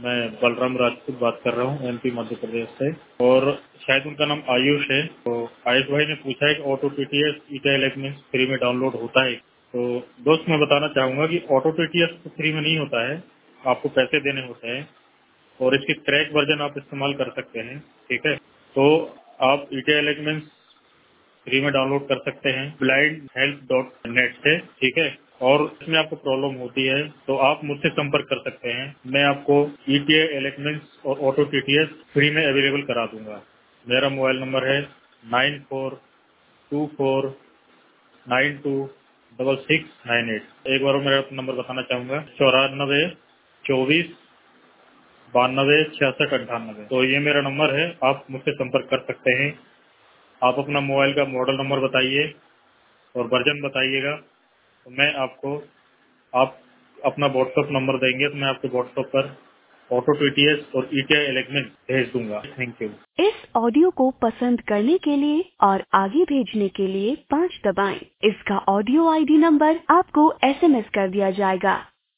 मैं बलराम राजपूत बात कर रहा हूँ एमपी मध्य प्रदेश से और शायद उनका नाम आयुष है। तो आयुष भाई ने पूछा है कि ऑटो टीटीएस ई-टेल में फ्री में डाउनलोड होता है। तो दोस्त मैं बताना चाहूंगा कि ऑटो टीटीएस तो फ्री में नहीं होता है, आपको पैसे देने होते हैं और इसकी क्रैक वर्जन आप इस्तेमाल कर सकते हैं। ठीक है, तो आप ई-टेल फ्री में डाउनलोड कर सकते हैं blindhelp.net से। ठीक है, और इसमें आपको प्रॉब्लम होती है तो आप मुझसे संपर्क कर सकते हैं। मैं आपको ईटीए एलेक्मेंट्स और ऑटो टीटीएस फ्री में अवेलेबल करा दूंगा। मेरा मोबाइल नंबर है 9424926698। एक बार मेरा नंबर बताना चाहूंगा 9424926698। तो ये मेरा नंबर है, आप मुझसे संपर्क कर सकते हैं। आप अपना मोबाइल का मॉडल नंबर बताइए और वर्जन बताइएगा, तो मैं आपको आप अपना व्हाट्सएप नंबर देंगे तो मैं आपके व्हाट्सएप पर ऑटो टीटीएस और ईटीआई एलिमेंट भेज दूंगा। Thank you. इस ऑडियो को पसंद करने के लिए और आगे भेजने के लिए 5 दबाएं। इसका ऑडियो आईडी नंबर आपको एसएमएस कर दिया जाएगा।